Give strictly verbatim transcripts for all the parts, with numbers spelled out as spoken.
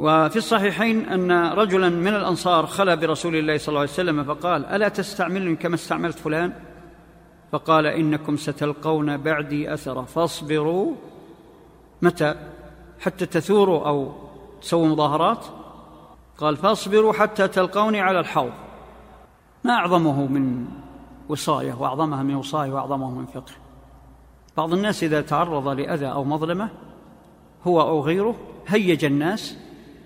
وفي الصحيحين أن رجلا من الأنصار خلا برسول الله صلى الله عليه وسلم فقال: ألا تستعملني كما استعملت فلان؟ فقال: إنكم ستلقون بعدي أثرة فاصبروا. متى؟ حتى تثوروا أو تسووا مظاهرات؟ قال: فاصبروا حتى تلقوني على الحوض. ما أعظمه من وصاية، وأعظمها من وصاية، وأعظمه من فقه. بعض الناس إذا تعرض لأذى أو مظلمة هو أو غيره هيج الناس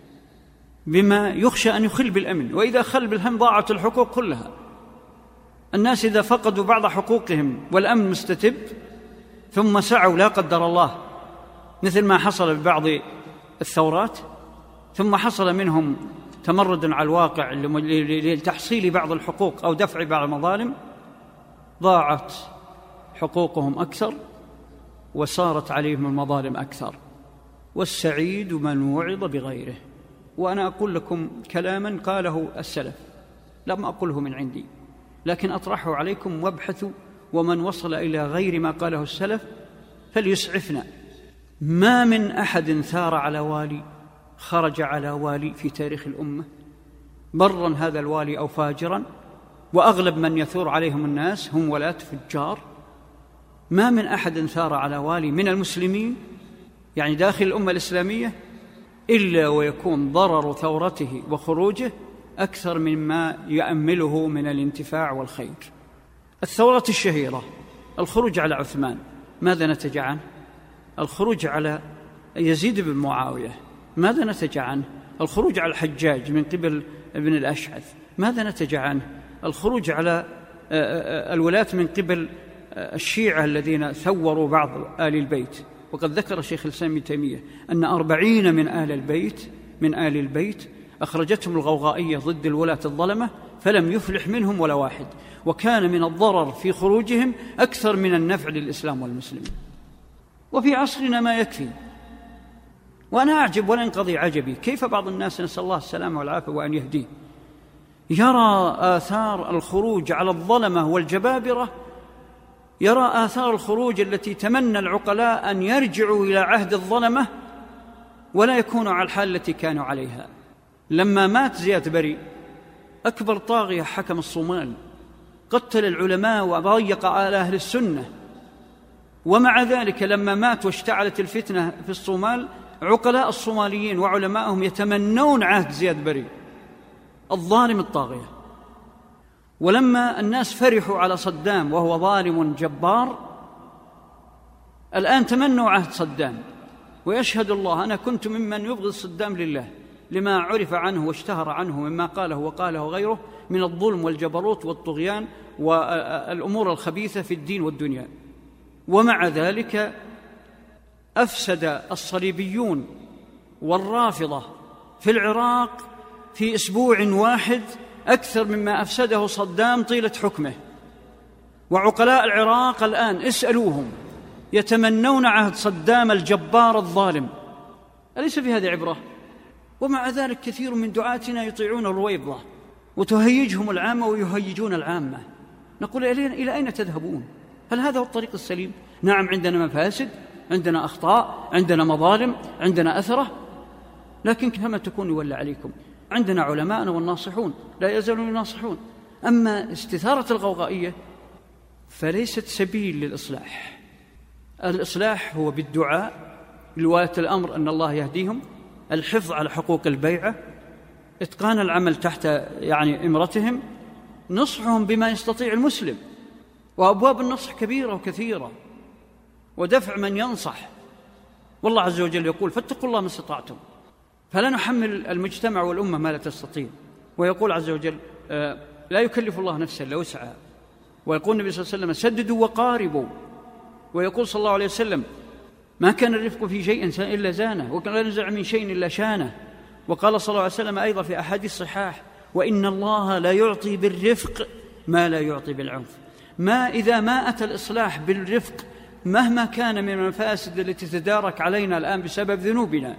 بما يخشى أن يخل بالأمن، وإذا خل بالهم ضاعت الحقوق كلها. الناس إذا فقدوا بعض حقوقهم والأمن مستتب ثم سعوا لا قدر الله، مثل ما حصل ببعض الثورات، ثم حصل منهم تمرد على الواقع لتحصيل بعض الحقوق أو دفع بعض المظالم، ضاعت حقوقهم أكثر وصارت عليهم المظالم أكثر. والسعيد من وعظ بغيره. وأنا أقول لكم كلاما قاله السلف، لم أقله من عندي، لكن أطرحه عليكم وابحثوا، ومن وصل إلى غير ما قاله السلف فليسعفنا. ما من أحد ثار على والي خرج على والي في تاريخ الأمة، برا هذا الوالي أو فاجرا، وأغلب من يثور عليهم الناس هم ولاة فجار. ما من أحد ثار على والي من المسلمين، يعني داخل الأمة الإسلامية، إلا ويكون ضرر ثورته وخروجه أكثر مما يأمله من الانتفاع والخير. الثورة الشهيرة، الخروج على عثمان، ماذا نتج عنه؟ الخروج على يزيد بن معاوية، ماذا نتج عنه؟ الخروج على الحجاج من قبل ابن الأشعث، ماذا نتج عنه؟ الخروج على الولاة من قبل الشيعة الذين ثوروا بعض آل البيت. وقد ذكر شيخ الإسلام ابن تيمية أن أربعين من آل البيت من آل البيت أخرجتهم الغوغائية ضد الولاة الظلمة فلم يفلح منهم ولا واحد، وكان من الضرر في خروجهم أكثر من النفع للإسلام والمسلمين. وفي عصرنا ما يكفي. وأنا أعجب ولا ينقضي عجبي كيف بعض الناس، نسأل الله السلامة والعافية وأن يهديه، يرى آثار الخروج على الظلمة والجبابرة، يرى آثار الخروج التي تمنى العقلاء أن يرجعوا إلى عهد الظلمة ولا يكونوا على الحال التي كانوا عليها. لما مات زياد بري، أكبر طاغية حكم الصومال، قتل العلماء وضيق على أهل السنة، ومع ذلك لما مات واشتعلت الفتنة في الصومال، عقلاء الصوماليين وعلماءهم يتمنون عهد زياد بري الظالم الطاغية. ولما الناس فرحوا على صدام وهو ظالم جبار، الآن تمنوا عهد صدام. ويشهد الله أنا كنت ممن يبغض صدام لله لما عرف عنه واشتهر عنه مما قاله وقاله غيره من الظلم والجبروت والطغيان والأمور الخبيثة في الدين والدنيا. ومع ذلك أفسد الصليبيون والرافضة في العراق في أسبوع واحد أكثر مما أفسده صدام طيلة حكمه. وعقلاء العراق الآن اسألوهم يتمنون عهد صدام الجبار الظالم. أليس في هذه عبرة؟ ومع ذلك كثير من دعاتنا يطيعون الرويبضة وتهيجهم العامة ويهيجون العامة. نقول إلى أين تذهبون؟ هل هذا هو الطريق السليم؟ نعم، عندنا مفاسد، عندنا أخطاء، عندنا مظالم، عندنا أثرة، لكن كما تكون يولى عليكم. عندنا علماءنا والناصحون لا يزالون يناصحون. أما استثارة الغوغائية فليست سبيل للإصلاح. الإصلاح هو بالدعاء لولاة الأمر أن الله يهديهم، الحفظ على حقوق البيعة، إتقان العمل تحت يعني إمرتهم، نصحهم بما يستطيع المسلم. وأبواب النصح كبيرة وكثيرة، ودفع من ينصح. والله عز وجل يقول فاتقوا الله ما استطعتم، فلا نحمل المجتمع والأمة ما لا تستطيع. ويقول عز وجل لا يكلف الله نفسا إلا وسعها. ويقول النبي صلى الله عليه وسلم سددوا وقاربوا. ويقول صلى الله عليه وسلم ما كان الرفق في شيء إلا زانه، وكان لا ينزع من شيء إلا شانه. وقال صلى الله عليه وسلم أيضا في أحاديث صحاح وإن الله لا يعطي بالرفق ما لا يعطي بالعنف. ما إذا ما أتى الإصلاح بالرفق مهما كان من المفاسد التي تدارك علينا الآن بسبب ذنوبنا،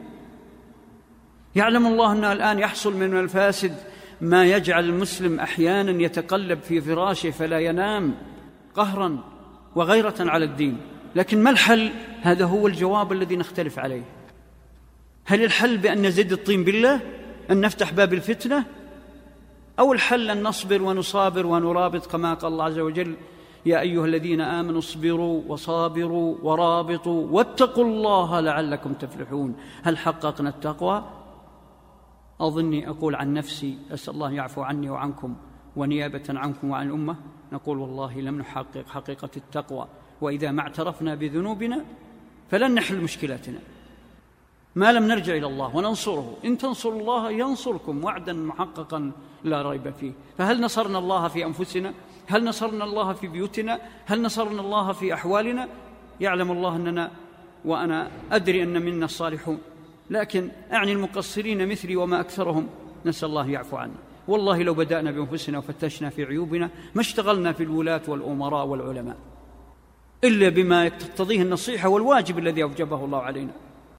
يعلم الله أن الآن يحصل من الفاسد ما يجعل المسلم أحيانا يتقلب في فراشه فلا ينام قهرا وغيرة على الدين. لكن ما الحل؟ هذا هو الجواب الذي نختلف عليه. هل الحل بأن نزد الطين بالله، أن نفتح باب الفتنة، أو الحل أن نصبر ونصابر ونرابط كما قال الله عز وجل: يا أيها الذين آمنوا اصبروا وصابروا ورابطوا واتقوا الله لعلكم تفلحون. هل حققنا التقوى؟ أظني أقول عن نفسي، أسأل الله يعفو عني وعنكم ونيابة عنكم وعن الأمة، نقول والله لم نحقق حقيقة التقوى، وإذا ما اعترفنا بذنوبنا فلن نحل مشكلاتنا ما لم نرجع إلى الله وننصره. إن تنصروا الله ينصركم، وعدا محققا لا ريب فيه. فهل نصرنا الله في أنفسنا؟ هل نصرنا الله في بيوتنا؟ هل نصرنا الله في أحوالنا؟ يعلم الله أننا، وأنا أدري أن منا الصالحون، لكن أعني المقصرين مثلي وما أكثرهم، نسأل الله يعفو عنا. والله لو بدأنا بأنفسنا وفتشنا في عيوبنا ما اشتغلنا في الولاة والأمراء والعلماء إلا بما تقتضيه النصيحة والواجب الذي أوجبه الله علينا.